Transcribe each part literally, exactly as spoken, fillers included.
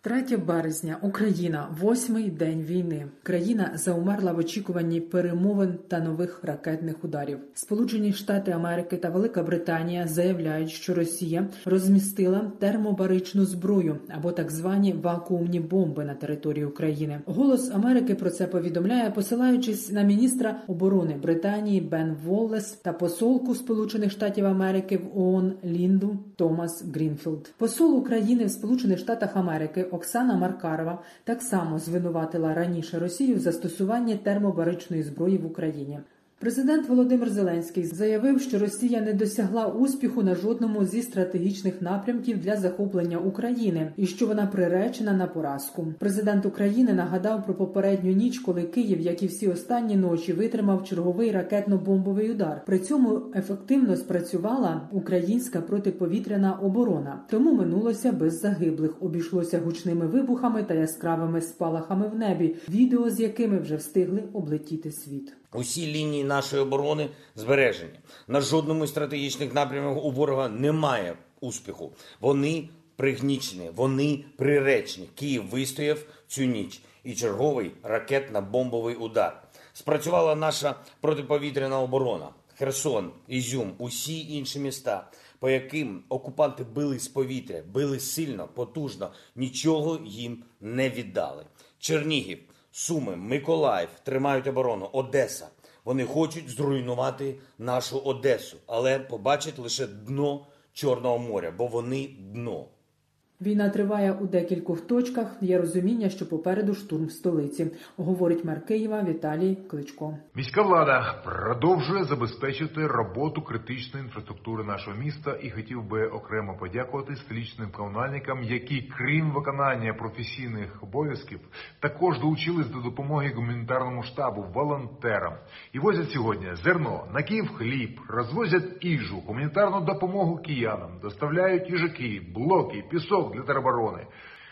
третє березня. Україна. Восьмий день війни. Країна заумерла в очікуванні перемовин та нових ракетних ударів. Сполучені Штати Америки та Велика Британія заявляють, що Росія розмістила термобаричну зброю або так звані вакуумні бомби на території України. Голос Америки про це повідомляє, посилаючись на міністра оборони Британії Бен Воллес та посолку Сполучених Штатів Америки в ООН Лінду Томас Грінфілд. Посол України в Сполучених Штатах Америки Оксана Маркарова так само звинуватила раніше Росію в застосуванні термобаричної зброї в Україні. Президент Володимир Зеленський заявив, що Росія не досягла успіху на жодному зі стратегічних напрямків для захоплення України і що вона приречена на поразку. Президент України нагадав про попередню ніч, коли Київ, як і всі останні ночі, витримав черговий ракетно-бомбовий удар. При цьому ефективно спрацювала українська протиповітряна оборона. Тому минулося без загиблих, обійшлося гучними вибухами та яскравими спалахами в небі, відео з якими вже встигли облетіти світ. Усі лінії нашої оборони збережені. На жодному із стратегічних напрямів у ворога немає успіху. Вони пригнічені, вони приречені. Київ вистояв цю ніч. І черговий ракетно-бомбовий удар. Спрацювала наша протиповітряна оборона. Херсон, Ізюм, усі інші міста, по яким окупанти били з повітря, били сильно, потужно, нічого їм не віддали. Чернігів, Суми, Миколаїв тримають оборону, Одеса. Вони хочуть зруйнувати нашу Одесу, але побачать лише дно Чорного моря, бо вони дно. Війна триває у декількох точках. Є розуміння, що попереду штурм столиці, говорить мер Києва Віталій Кличко. Міська влада продовжує забезпечити роботу критичної інфраструктури нашого міста і хотів би окремо подякувати столичним комунальникам, які, крім виконання професійних обов'язків, також долучились до допомоги гуманітарному штабу, волонтерам. І возять сьогодні зерно, на Київ хліб, розвозять їжу, гуманітарну допомогу киянам, доставляють їжаки, блоки, пісок для тероборони.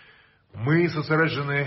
Ми зосереджені,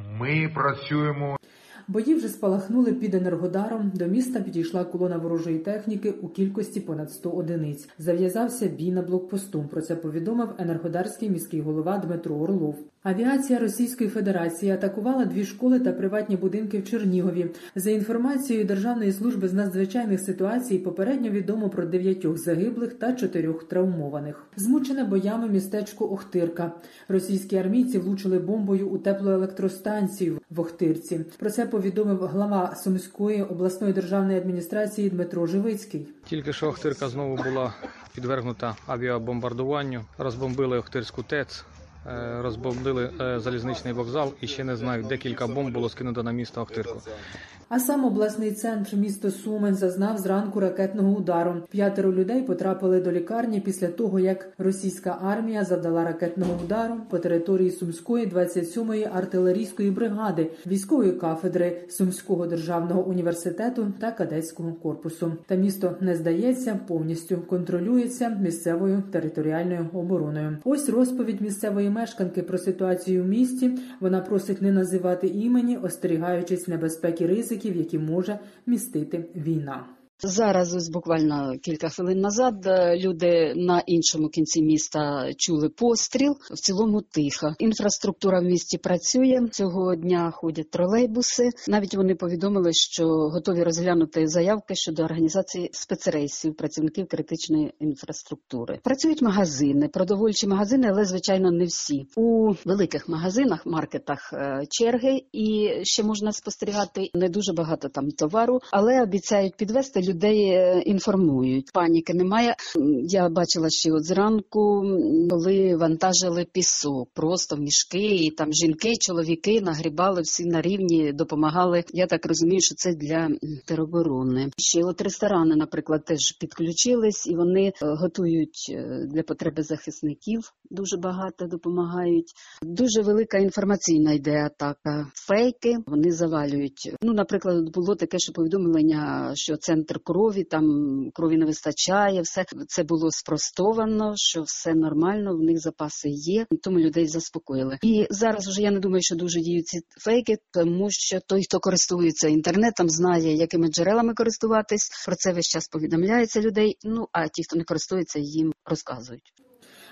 ми працюємо. Бої вже спалахнули під Енергодаром. До міста підійшла колона ворожої техніки у кількості понад сто одиниць. Зав'язався бій на блокпосту. Про це повідомив енергодарський міський голова Дмитро Орлов. Авіація Російської Федерації атакувала дві школи та приватні будинки в Чернігові. За інформацією Державної служби з надзвичайних ситуацій, попередньо відомо про дев'ятьох загиблих та чотирьох травмованих. Змучене боями містечко Охтирка. Російські армійці влучили бомбою у теплоелектростанцію в Охтирці. Про це повідомив глава Сумської обласної державної адміністрації Дмитро Живицький. Тільки що Охтирка знову була підвергнута авіабомбардуванню. Розбомбили Охтирську ТЕЦ, розбомбили залізничний вокзал і ще не знаю, декілька бомб було скинуто на місто Охтирку. А сам обласний центр місто Сумен зазнав зранку ракетного удару. П'ятеро людей потрапили до лікарні після того, як російська армія завдала ракетного удару по території Сумської двадцять сьомої артилерійської бригади, військової кафедри Сумського державного університету та кадетського корпусу. Та місто не здається, повністю контролюється місцевою територіальною обороною. Ось розповідь місцевої мешканки про ситуацію в місті. Вона просить не називати імені, остерігаючись небезпеки ризиків, які може містити війна. Зараз, ось буквально кілька хвилин назад, люди на іншому кінці міста чули постріл. В цілому тихо. Інфраструктура в місті працює. Цього дня ходять тролейбуси. Навіть вони повідомили, що готові розглянути заявки щодо організації спецрейсів працівників критичної інфраструктури. Працюють магазини, продовольчі магазини, але, звичайно, не всі. У великих магазинах, маркетах черги і ще можна спостерігати не дуже багато там товару, але обіцяють підвести, людей інформують. Паніки немає. Я бачила ще от зранку, коли вантажили пісок, просто мішки, і там жінки, чоловіки нагрібали всі на рівні, допомагали. Я так розумію, що це для тероборони. Ще от ресторани, наприклад, теж підключились, і вони готують для потреби захисників. Дуже багато допомагають. Дуже велика інформаційна йде атака. Фейки, вони завалюють. Ну, наприклад, було таке, що повідомлення, що центр крові, там крові не вистачає, все це було спростовано, що все нормально, в них запаси є, тому людей заспокоїли. І зараз вже я не думаю, що дуже діють ці фейки, тому що той, хто користується інтернетом, знає, якими джерелами користуватись, про це весь час повідомляється людей, ну, а ті, хто не користується, їм розказують.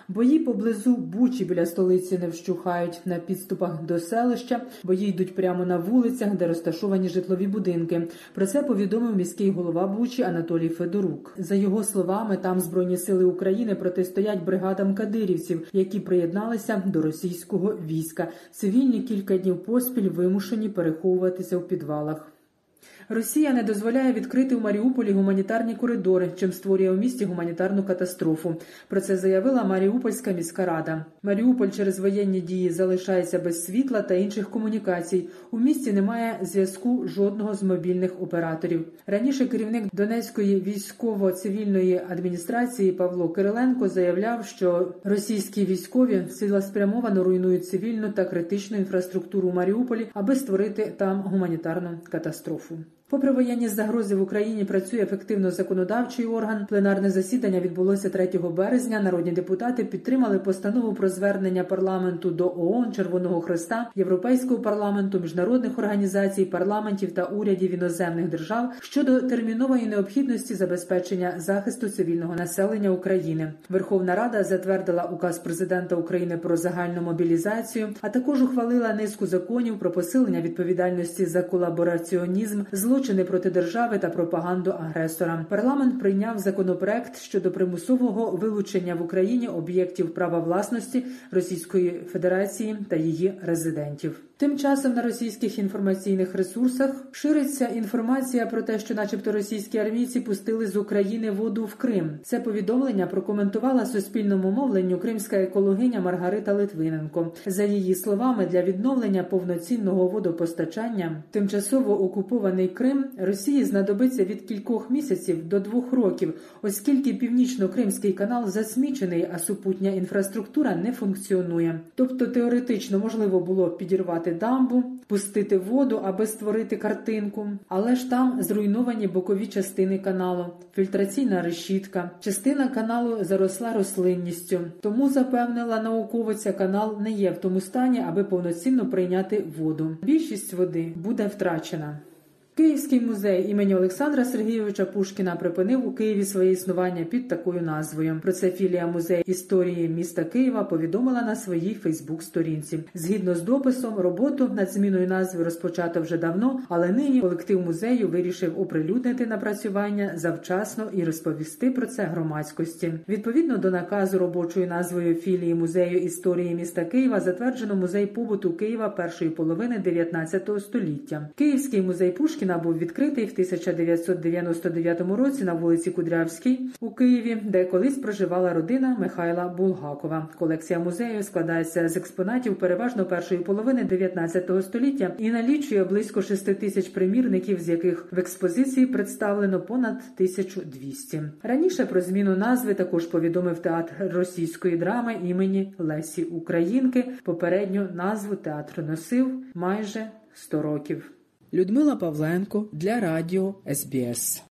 Бої поблизу Бучі біля столиці не вщухають. На підступах до селища бої йдуть прямо на вулицях, де розташовані житлові будинки. Про це повідомив міський голова Бучі Анатолій Федорук. За його словами, там Збройні сили України протистоять бригадам кадирівців, які приєдналися до російського війська. Цивільні кілька днів поспіль вимушені переховуватися в підвалах. Росія не дозволяє відкрити у Маріуполі гуманітарні коридори, чим створює у місті гуманітарну катастрофу. Про це заявила Маріупольська міська рада. Маріуполь через воєнні дії залишається без світла та інших комунікацій. У місті немає зв'язку жодного з мобільних операторів. Раніше керівник Донецької військово-цивільної адміністрації Павло Кириленко заявляв, що російські військові цілеспрямовано руйнують цивільну та критичну інфраструктуру у Маріуполі, аби створити там гуманітарну катастрофу. Попри воєнні загрози в Україні працює ефективно законодавчий орган. Пленарне засідання відбулося третього березня. Народні депутати підтримали постанову про звернення парламенту до ООН, Червоного Хреста, Європейського парламенту, міжнародних організацій, парламентів та урядів іноземних держав щодо термінової необхідності забезпечення захисту цивільного населення України. Верховна Рада затвердила указ президента України про загальну мобілізацію, а також ухвалила низку законів про посилення відповідальності за колабораціонізм, злочини проти держави та пропаганду агресора. Парламент прийняв законопроект щодо примусового вилучення в Україні об'єктів права власності Російської Федерації та її резидентів. Тим часом на російських інформаційних ресурсах шириться інформація про те, що начебто російські армійці пустили з України воду в Крим. Це повідомлення прокоментувала суспільному мовленню кримська екологиня Маргарита Литвиненко. За її словами, для відновлення повноцінного водопостачання тимчасово окупований Крим Росії знадобиться від кількох місяців до двох років, оскільки Північно-Кримський канал засмічений, а супутня інфраструктура не функціонує. Тобто теоретично можливо було підірвати дамбу, пустити воду, аби створити картинку, але ж там зруйновані бокові частини каналу, фільтраційна решітка. Частина каналу заросла рослинністю. Тому, запевнила науковиця, канал не є в тому стані, аби повноцінно прийняти воду. Більшість води буде втрачена. Київський музей імені Олександра Сергійовича Пушкіна припинив у Києві своє існування під такою назвою. Про це філія Музею історії міста Києва повідомила на своїй Фейсбук-сторінці. Згідно з дописом, роботу над зміною назви розпочато вже давно, але нині колектив музею вирішив оприлюднити напрацювання завчасно і розповісти про це громадськості. Відповідно до наказу робочою назвою філії Музею історії міста Києва затверджено Музей побуту Києва першої половини дев'ятнадцятого століття. Київський музей Пушкіна був відкритий в тисяча дев'ятсот дев'яносто дев'ятому році на вулиці Кудрявській у Києві, де колись проживала родина Михайла Булгакова. Колекція музею складається з експонатів переважно першої половини дев'ятнадцятого століття і налічує близько шести тисяч примірників, з яких в експозиції представлено понад тисячу двісті. Раніше про зміну назви також повідомив театр російської драми імені Лесі Українки. Попередню назву театр носив майже сто років. Людмила Павленко для радіо ес бі ес.